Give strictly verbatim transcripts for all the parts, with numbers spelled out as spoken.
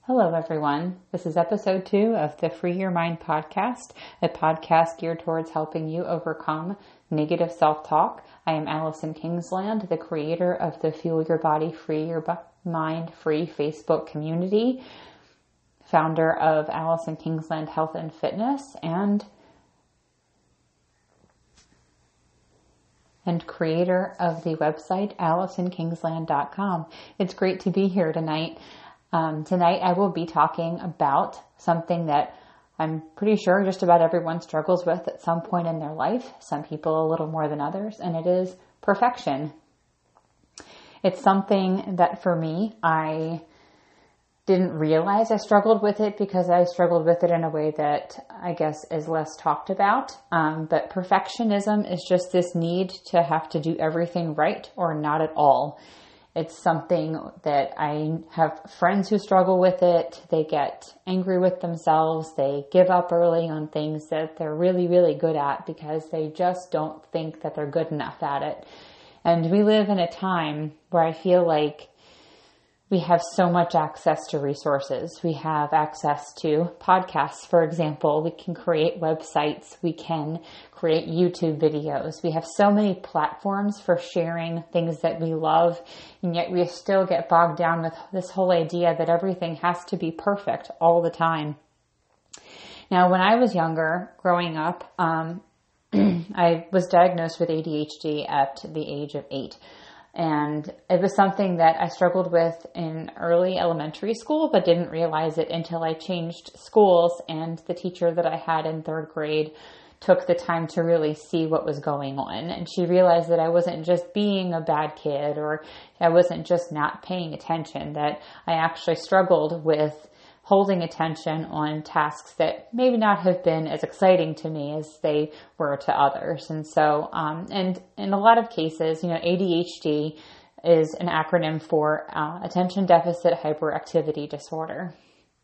Hello, everyone. This is episode two of the Free Your Mind podcast, a podcast geared towards helping you overcome negative self-talk. I am Allison Kingsland, the creator of the Fuel Your Body, Free Your Mind Free Facebook community, founder of Allison Kingsland Health and Fitness, and and creator of the website allison kingsland dot com. It's great to be here tonight. Um, tonight I will be talking about something that I'm pretty sure just about everyone struggles with at some point in their life, some people a little more than others, and it is perfection. It's something that for me, I didn't realize I struggled with it because I struggled with it in a way that I guess is less talked about. Um, but perfectionism is just this need to have to do everything right or not at all. It's something that I have friends who struggle with it. They get angry with themselves. They give up early on things that they're really, really good at because they just don't think that they're good enough at it. And we live in a time where I feel like we have so much access to resources. We have access to podcasts, for example. We can create websites. We can create YouTube videos. We have so many platforms for sharing things that we love, and yet we still get bogged down with this whole idea that everything has to be perfect all the time. Now, when I was younger, growing up, um, I was diagnosed with A D H D at the age of eight. And it was something that I struggled with in early elementary school, but didn't realize it until I changed schools, and the teacher that I had in third grade took the time to really see what was going on. And she realized that I wasn't just being a bad kid, or I wasn't just not paying attention, that I actually struggled with holding attention on tasks that maybe not have been as exciting to me as they were to others. And so, um, and in a lot of cases, you know, A D H D is an acronym for uh, Attention Deficit Hyperactivity Disorder.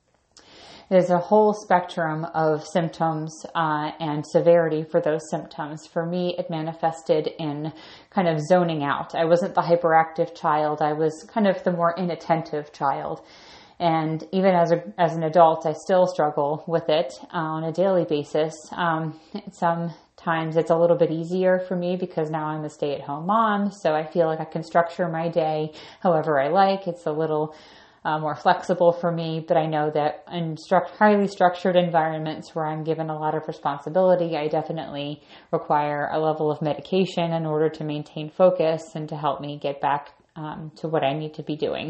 There's a whole spectrum of symptoms uh, and severity for those symptoms. For me, it manifested in kind of zoning out. I wasn't the hyperactive child. I was kind of the more inattentive child. And even as a as an adult, I still struggle with it uh, on a daily basis. Um, sometimes it's a little bit easier for me because now I'm a stay-at-home mom, so I feel like I can structure my day however I like. It's a little uh, more flexible for me, but I know that in stru- highly structured environments where I'm given a lot of responsibility, I definitely require a level of medication in order to maintain focus and to help me get back um, to what I need to be doing.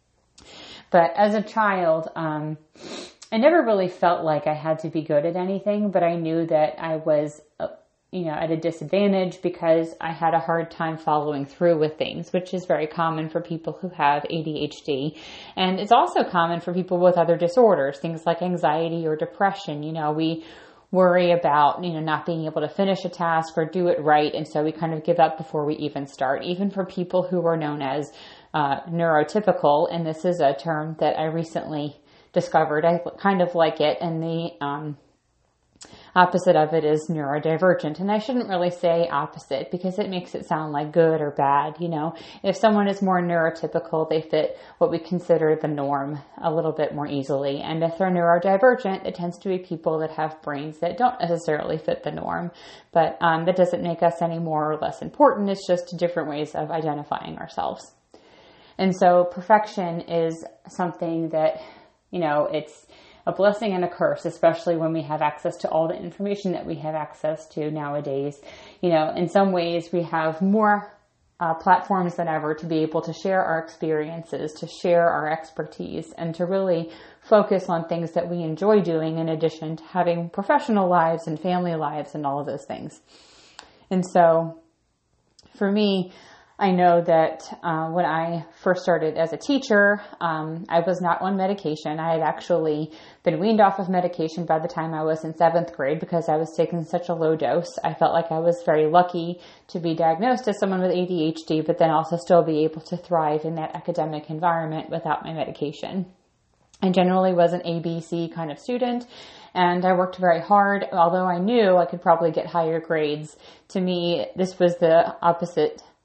But as a child, um, I never really felt like I had to be good at anything, but I knew that I was, uh, you know, at a disadvantage because I had a hard time following through with things, which is very common for people who have A D H D. And it's also common for people with other disorders, things like anxiety or depression. You know, we worry about, you know, not being able to finish a task or do it right. And so we kind of give up before we even start, even for people who are known as uh, neurotypical. And this is a term that I recently discovered. I kind of like it. And the um, opposite of it is neurodivergent. And I shouldn't really say opposite because it makes it sound like good or bad. You know, if someone is more neurotypical, they fit what we consider the norm a little bit more easily. And if they're neurodivergent, it tends to be people that have brains that don't necessarily fit the norm. But um, that doesn't make us any more or less important. It's just different ways of identifying ourselves. And so perfection is something that, you know, it's a blessing and a curse, especially when we have access to all the information that we have access to nowadays. You know, in some ways we have more uh, platforms than ever to be able to share our experiences, to share our expertise, and to really focus on things that we enjoy doing in addition to having professional lives and family lives and all of those things. And so for me, I know that uh, when I first started as a teacher, um, I was not on medication. I had actually been weaned off of medication by the time I was in seventh grade because I was taking such a low dose. I felt like I was very lucky to be diagnosed as someone with A D H D, but then also still be able to thrive in that academic environment without my medication. I generally was an A B C kind of student, and I worked very hard. Although I knew I could probably get higher grades, to me, this was the opposite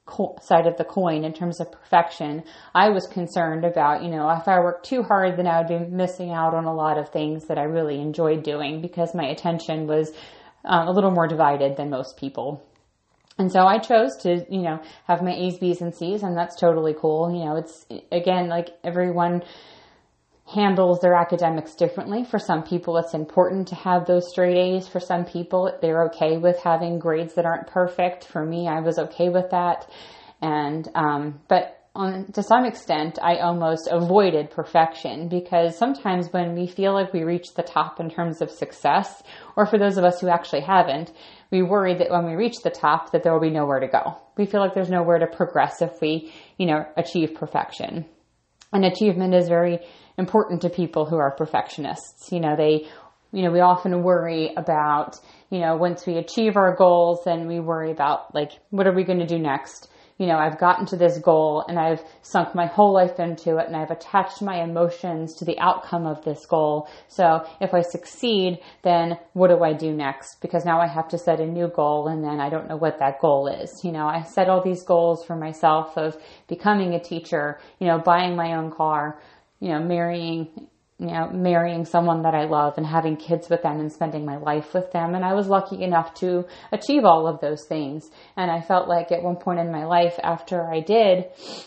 co- side of the coin in terms of perfection. I was concerned about, you know, if I worked too hard, then I would be missing out on a lot of things that I really enjoyed doing because my attention was uh, a little more divided than most people. And so I chose to, you know, have my A's, B's, and C's, and that's totally cool. You know, it's, again, like everyone handles their academics differently. For some people, it's important to have those straight A's. For some people, they're okay with having grades that aren't perfect. For me, I was okay with that. And, um, but on, to some extent, I almost avoided perfection because sometimes when we feel like we reach the top in terms of success, or for those of us who actually haven't, we worry that when we reach the top that there will be nowhere to go. We feel like there's nowhere to progress if we, you know, achieve perfection. And achievement is very important to people who are perfectionists. You know, they, you know, we often worry about, you know, once we achieve our goals, then we worry about like, what are we going to do next? You know, I've gotten to this goal and I've sunk my whole life into it and I've attached my emotions to the outcome of this goal. So if I succeed, then what do I do next? Because now I have to set a new goal and then I don't know what that goal is. You know, I set all these goals for myself of becoming a teacher, you know, buying my own car, you know, marrying, you know, marrying someone that I love and having kids with them and spending my life with them. And I was lucky enough to achieve all of those things. And I felt like at one point in my life after I did,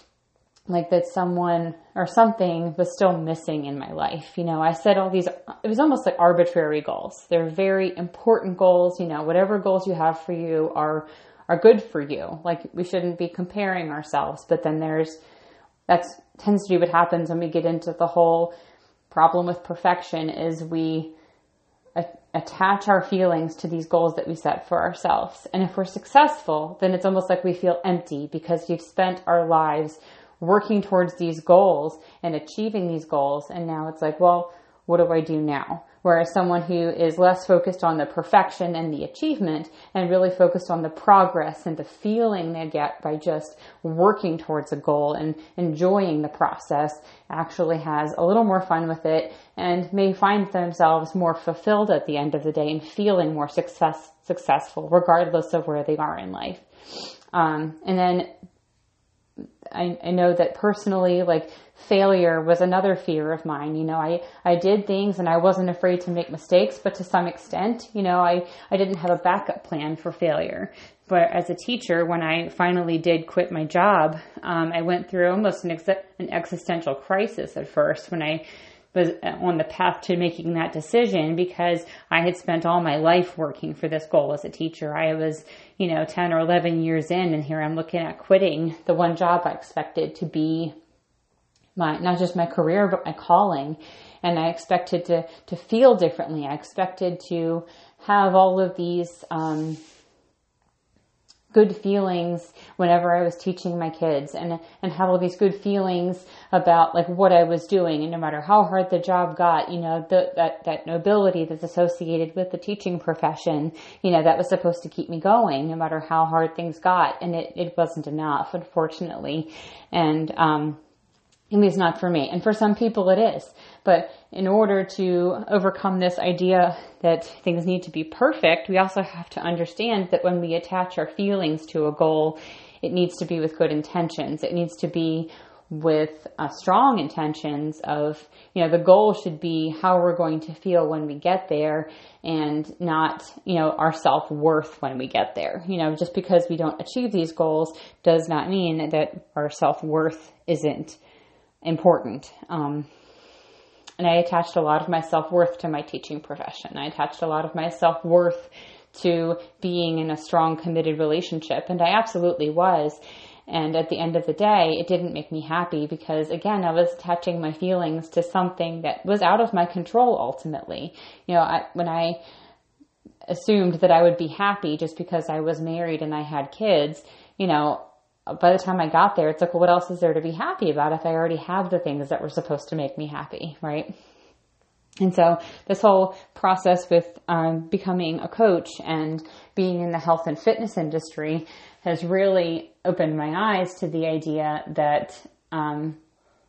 like that someone or something was still missing in my life. You know, I set all these, it was almost like arbitrary goals. They're very important goals. You know, whatever goals you have for you are, are good for you. Like we shouldn't be comparing ourselves, but then there's, that's tends to be what happens when we get into the whole problem with perfection is we a- attach our feelings to these goals that we set for ourselves. And if we're successful, then it's almost like we feel empty because we've spent our lives working towards these goals and achieving these goals. And now it's like, well, what do I do now? Whereas someone who is less focused on the perfection and the achievement and really focused on the progress and the feeling they get by just working towards a goal and enjoying the process actually has a little more fun with it and may find themselves more fulfilled at the end of the day and feeling more success, successful regardless of where they are in life. Um, and then I, I know that personally, like failure was another fear of mine. You know, I, I did things and I wasn't afraid to make mistakes, but to some extent, you know, I, I didn't have a backup plan for failure. But as a teacher, when I finally did quit my job, um, I went through almost an, ex- an existential crisis at first when I was on the path to making that decision because I had spent all my life working for this goal as a teacher. I was, you know, ten or eleven years in, and here I'm looking at quitting the one job I expected to be my, not just my career, but my calling. And I expected to, to feel differently. I expected to have all of these, um, good feelings whenever I was teaching my kids and, and have all these good feelings about like what I was doing. And no matter how hard the job got, you know, the, that, that nobility that's associated with the teaching profession, you know, that was supposed to keep me going no matter how hard things got. And it, it wasn't enough, unfortunately. And, um, it was not for me. And for some people it is. But in order to overcome this idea that things need to be perfect, we also have to understand that when we attach our feelings to a goal, it needs to be with good intentions. It needs to be with uh, strong intentions of, you know, the goal should be how we're going to feel when we get there and not, you know, our self-worth when we get there. You know, just because we don't achieve these goals does not mean that our self-worth isn't important. Um, and I attached a lot of my self-worth to my teaching profession. I attached a lot of my self-worth to being in a strong, committed relationship. And I absolutely was. And at the end of the day, it didn't make me happy because, again, I was attaching my feelings to something that was out of my control ultimately. You know, I, when I assumed that I would be happy just because I was married and I had kids, you know, by the time I got there, it's like, well, what else is there to be happy about if I already have the things that were supposed to make me happy, right? And so this whole process with um, becoming a coach and being in the health and fitness industry has really opened my eyes to the idea that um,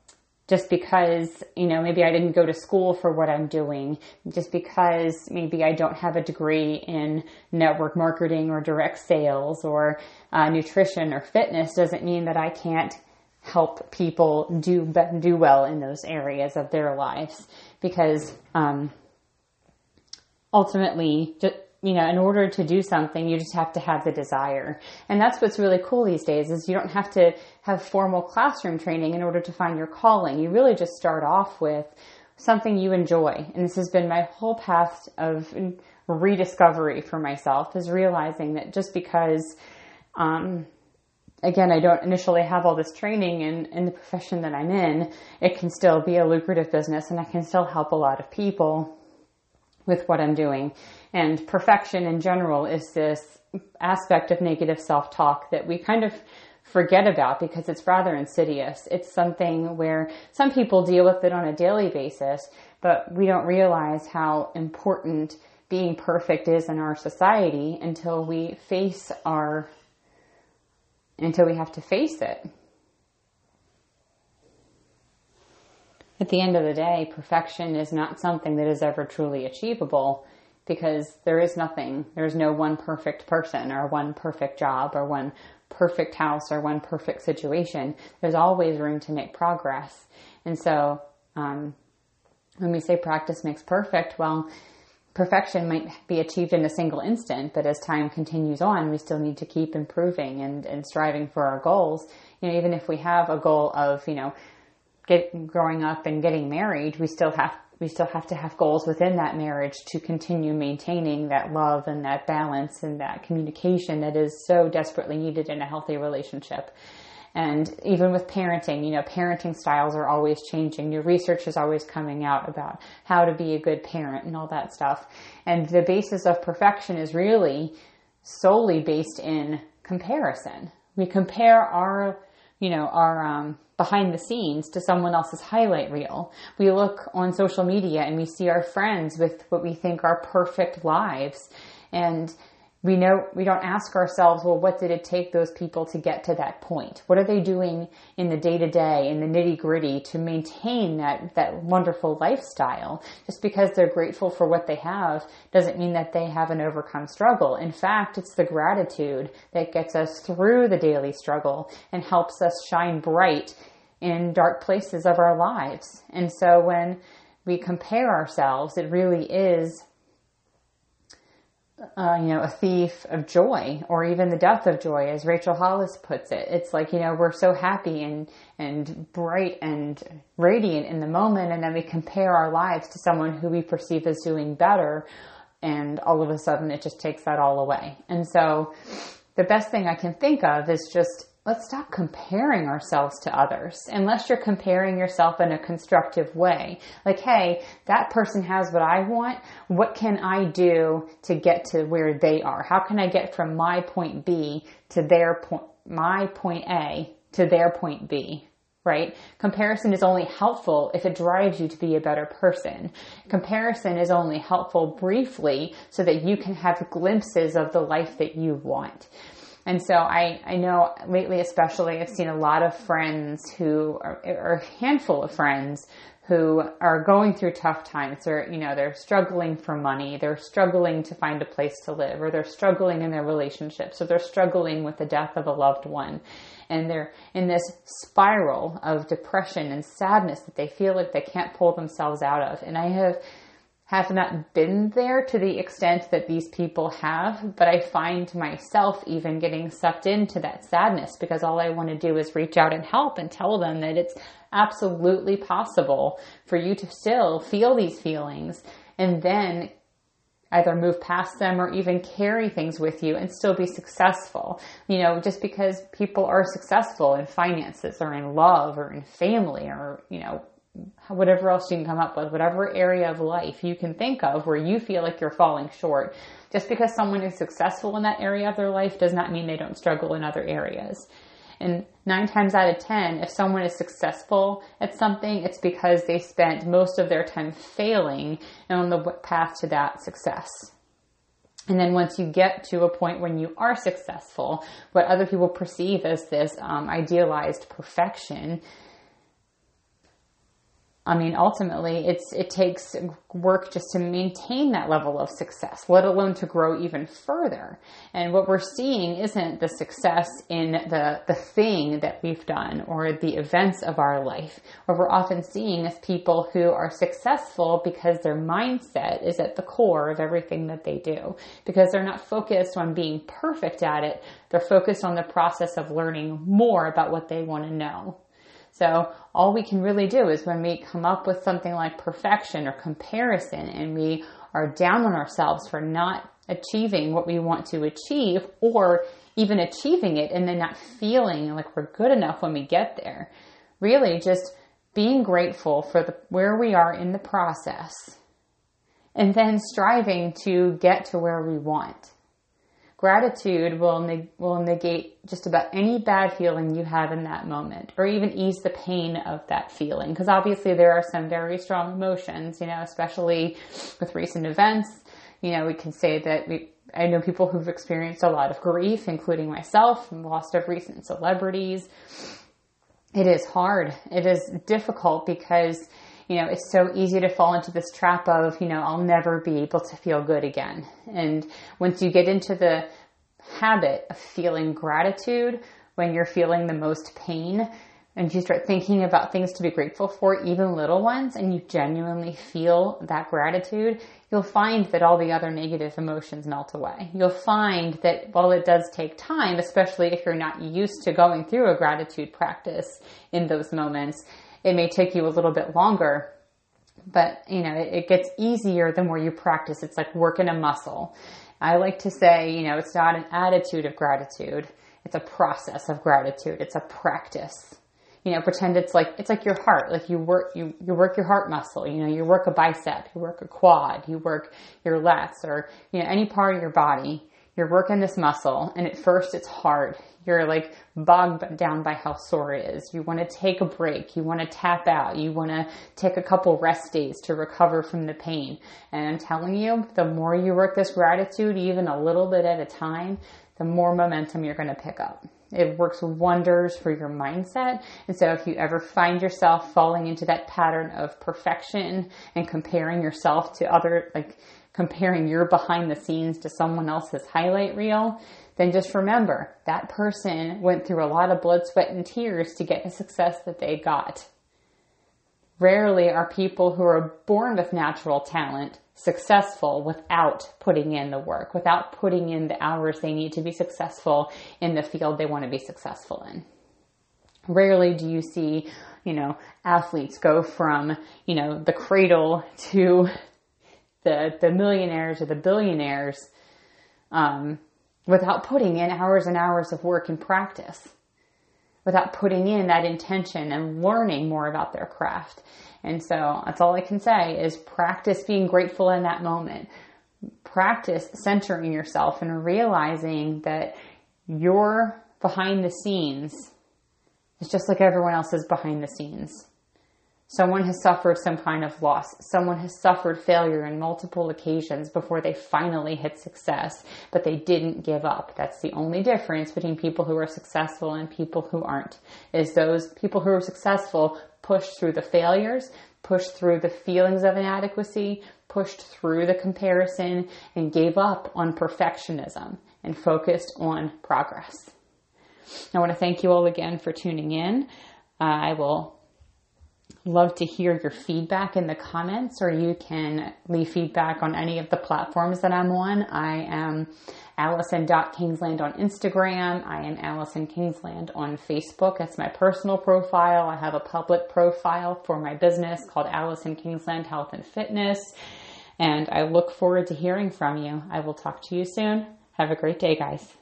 just because, you know, maybe I didn't go to school for what I'm doing, just because maybe I don't have a degree in network marketing or direct sales or uh, nutrition or fitness, doesn't mean that I can't help people do do well in those areas of their lives. Because um, ultimately, just, you know, in order to do something, you just have to have the desire. And that's what's really cool these days, is you don't have to have formal classroom training in order to find your calling. You really just start off with something you enjoy. And this has been my whole path of rediscovery for myself, is realizing that just because, um, again, I don't initially have all this training in, in the profession that I'm in, it can still be a lucrative business, and I can still help a lot of people with what I'm doing. And perfection in general is this aspect of negative self-talk that we kind of forget about because it's rather insidious. It's something where some people deal with it on a daily basis, but we don't realize how important being perfect is in our society until we face our, until we have to face it. At the end of the day, perfection is not something that is ever truly achievable, because there is nothing, there's no one perfect person or one perfect job or one perfect house or one perfect situation. There's always room to make progress. And so um, when we say practice makes perfect, well, perfection might be achieved in a single instant, but as time continues on, we still need to keep improving and, and striving for our goals. You know, even if we have a goal of, you know, Get, growing up and getting married, we still have we still have to have goals within that marriage to continue maintaining that love and that balance and that communication that is so desperately needed in a healthy relationship. And even with parenting, you know, parenting styles are always changing. New research is always coming out about how to be a good parent and all that stuff. And the basis of perfection is really solely based in comparison. We compare our, you know, our um, behind the scenes to someone else's highlight reel. We look on social media and we see our friends with what we think are perfect lives. And we know, we don't ask ourselves, well, what did it take those people to get to that point? What are they doing in the day to day, in the nitty gritty to maintain that, that wonderful lifestyle? Just because they're grateful for what they have doesn't mean that they haven't overcome struggle. In fact, it's the gratitude that gets us through the daily struggle and helps us shine bright in dark places of our lives. And so when we compare ourselves, it really is Uh, you know, a thief of joy, or even the death of joy, as Rachel Hollis puts it. It's like, you know, we're so happy and, and bright and radiant in the moment, and then we compare our lives to someone who we perceive as doing better, and all of a sudden it just takes that all away. And so the best thing I can think of is just, let's stop comparing ourselves to others, unless you're comparing yourself in a constructive way. Like, hey, that person has what I want. What can I do to get to where they are? How can I get from my point B to their point, my point A to their point B? Right? Comparison is only helpful if it drives you to be a better person. Comparison is only helpful briefly so that you can have glimpses of the life that you want. And so I, I know lately, especially, I've seen a lot of friends who are, or a handful of friends who are going through tough times. They're, you know, they're struggling for money. They're struggling to find a place to live, or they're struggling in their relationships, or they're struggling with the death of a loved one. And they're in this spiral of depression and sadness that they feel like they can't pull themselves out of. And I have have not been there to the extent that these people have, but I find myself even getting sucked into that sadness, because all I want to do is reach out and help and tell them that it's absolutely possible for you to still feel these feelings and then either move past them or even carry things with you and still be successful. You know, just because people are successful in finances or in love or in family or, you know, whatever else you can come up with, whatever area of life you can think of where you feel like you're falling short. Just because someone is successful in that area of their life does not mean they don't struggle in other areas. And nine times out of ten, if someone is successful at something, it's because they spent most of their time failing and on the path to that success. And then once you get to a point when you are successful, what other people perceive as this um, idealized perfection, I mean, ultimately, it's it takes work just to maintain that level of success, let alone to grow even further. And what we're seeing isn't the success in the, the thing that we've done or the events of our life. What we're often seeing is people who are successful because their mindset is at the core of everything that they do, because they're not focused on being perfect at it. They're focused on the process of learning more about what they want to know. So all we can really do is when we come up with something like perfection or comparison and we are down on ourselves for not achieving what we want to achieve, or even achieving it and then not feeling like we're good enough when we get there, really just being grateful for the, where we are in the process and then striving to get to where we want. Gratitude will neg- will negate just about any bad feeling you have in that moment, or even ease the pain of that feeling. Because obviously there are some very strong emotions, you know, especially with recent events. You know, we can say that we, I know people who've experienced a lot of grief, including myself, and lost of recent celebrities. It is hard. It is difficult because, you know, it's so easy to fall into this trap of, you know, I'll never be able to feel good again. And once you get into the habit of feeling gratitude when you're feeling the most pain, and you start thinking about things to be grateful for, even little ones, and you genuinely feel that gratitude, you'll find that all the other negative emotions melt away. You'll find that while it does take time, especially if you're not used to going through a gratitude practice in those moments, it may take you a little bit longer, but you know, it, it gets easier the more you practice. It's like working a muscle. I like to say, you know, it's not an attitude of gratitude. It's a process of gratitude. It's a practice. You know, pretend it's like, it's like your heart. Like you work, you, you work your heart muscle. You know, you work a bicep, you work a quad, you work your lats, or, you know, any part of your body. You're working this muscle, and at first it's hard. You're like bogged down by how sore it is. You want to take a break. You want to tap out. You want to take a couple rest days to recover from the pain. And I'm telling you, the more you work this gratitude, even a little bit at a time, the more momentum you're going to pick up. It works wonders for your mindset. And so if you ever find yourself falling into that pattern of perfection and comparing yourself to other, like comparing your behind the scenes to someone else's highlight reel, then just remember that person went through a lot of blood, sweat, and tears to get the success that they got. Rarely are people who are born with natural talent successful without putting in the work, without putting in the hours they need to be successful in the field they want to be successful in. Rarely do you see, you know, athletes go from, you know, the cradle to the the millionaires or the billionaires um, without putting in hours and hours of work and practice, without putting in that intention and learning more about their craft. And so that's all I can say is practice being grateful in that moment. Practice centering yourself and realizing that your behind the scenes is just like everyone else's behind the scenes. Someone has suffered some kind of loss. Someone has suffered failure in multiple occasions before they finally hit success, but they didn't give up. That's the only difference between people who are successful and people who aren't, is those people who are successful pushed through the failures, pushed through the feelings of inadequacy, pushed through the comparison, and gave up on perfectionism and focused on progress. I want to thank you all again for tuning in. Uh, I will love to hear your feedback in the comments, or you can leave feedback on any of the platforms that I'm on. I am Allison dot Kingsland on Instagram. I am Allison Kingsland on Facebook. That's my personal profile. I have a public profile for my business called Allison Kingsland Health and Fitness. And I look forward to hearing from you. I will talk to you soon. Have a great day, guys.